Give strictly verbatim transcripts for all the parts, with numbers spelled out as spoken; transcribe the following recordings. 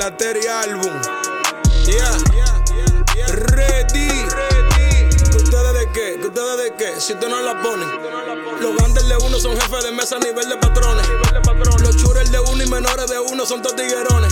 la Terry álbum. Yeah, ready. ¿Que ustedes de qué? ¿Que ustedes de qué? Si ustedes no la ponen. Los grandes de uno son jefes de mesa a nivel de patrones. Los churros de uno y menores de uno son todos tiguerones.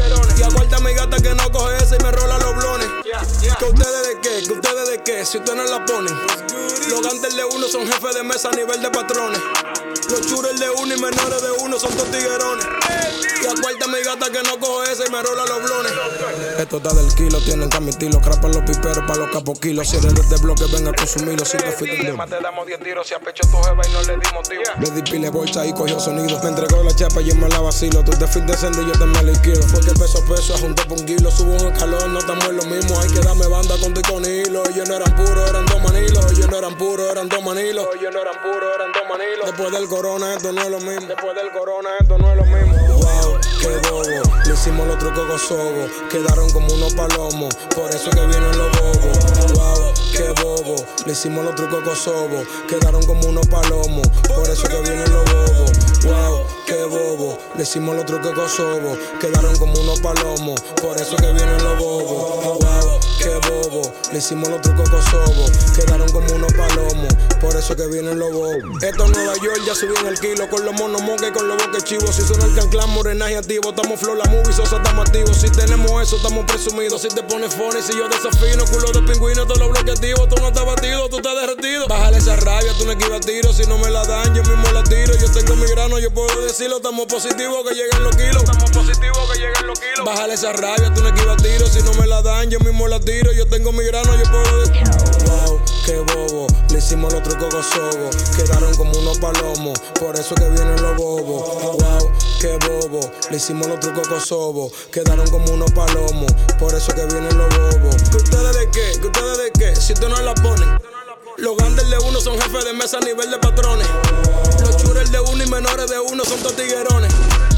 Y aguanta mi gata que no coge ese y me rola los blones. ¿Que ustedes de qué? ¿Que ustedes de qué? Si ustedes no la ponen. Los grandes de uno son jefes de mesa a nivel de patrones. Los churros de uno y menores de uno son todos tiguerones. Y acuerda mi gata que no coge ese y me rola los blones. Esto está del kilo, tienen que admitirlo. Crapan los piperos pa' los capoquilos. Si eres de este bloque, venga a consumirlo. Si te fuiste de te damos diez tiros, si a pecho tu jeva y no le dimos tío. Le di pile bolsa y cogió sonido. Me entregó la chapa y yo me la vacilo. Tú te fuiste descende y yo te me liquido. Fue que peso a peso junto por un kilo. Subo un escalón, no estamos en lo mismo. Hay que darme banda con tu y con hilo. Ellos no eran puros, eran dos manilos. Ellos no eran puros, eran dos manilos. Ellos no eran puros, eran dos manilos. Después del corona esto no es lo mismo. Después del corona esto no es lo mismo. Wow, qué bobo. Le hicimos los trucos gozosos. Quedaron como unos palomos. Por eso que vienen los bobos. Wow, qué bobo. Le hicimos los trucos gozosos. Quedaron como unos palomos. Por eso que vienen los bobos. Wow, qué bobo. Le hicimos los trucos gozosos. Quedaron como unos palomos. Por eso que vienen los bobos. Wow, qué bobo. Le hicimos los trucos gozosos. Quedaron como unos palomos. Por eso que vienen los bobos. Esto en Nueva York ya subí en el kilo. Con los monos moques, con los boques chivos. Si suena el canclán, morenaje activo. Estamos flow, la movie, sosa, estamos activos. Si tenemos eso, estamos presumidos. Si te pones funny, si yo desafino. Culo de pingüino, todos los bloques activos. Tú no estás batido, tú estás derretido. Bájale esa rabia, tú no esquivas tiro. Si no me la dan, yo mismo la tiro. Yo tengo mi grano, yo puedo decirlo. Estamos positivos, que lleguen los kilos. Estamos positivos, que lleguen los kilos. Bájale esa rabia, tú no esquivas tiro. Si no me la dan, yo mismo la tiro. Yo tengo mi grano, yo puedo decirlo. Wow, qué bobo. Le hicimos los trucos gozosos. Quedaron como unos palomos. Por eso que vienen los bobos. Wow, qué bobo. Le hicimos los trucos gozosos. Quedaron como unos palomos. Por eso que vienen los bobos. ¿Que ustedes de qué? ¿Que ustedes de qué? Si ustedes no la ponen. Los grandes de uno son jefes de mesa a nivel de patrones. Los churros de uno y menores de uno son todos tiguerones.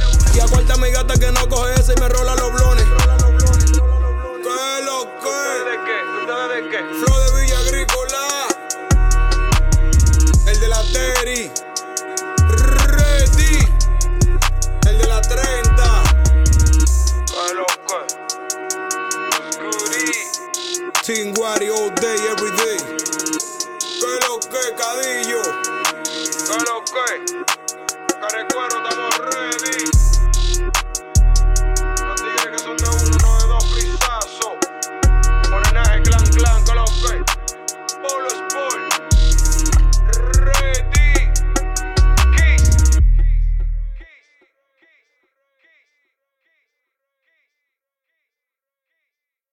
Y aguanta mi gata que no coge ese y me rola los blones. ¿Qué lo que? ¿Ustedes de qué? ¿Ustedes de qué? Flow de Villa Agrícola. El de la Terry. Ready. El de la treinta. ¿Qué lo que? Scooty. Team Wari all day, every day. ¿Qué lo que, Cadillo? ¿Qué lo que? Carecuero, estamos ready.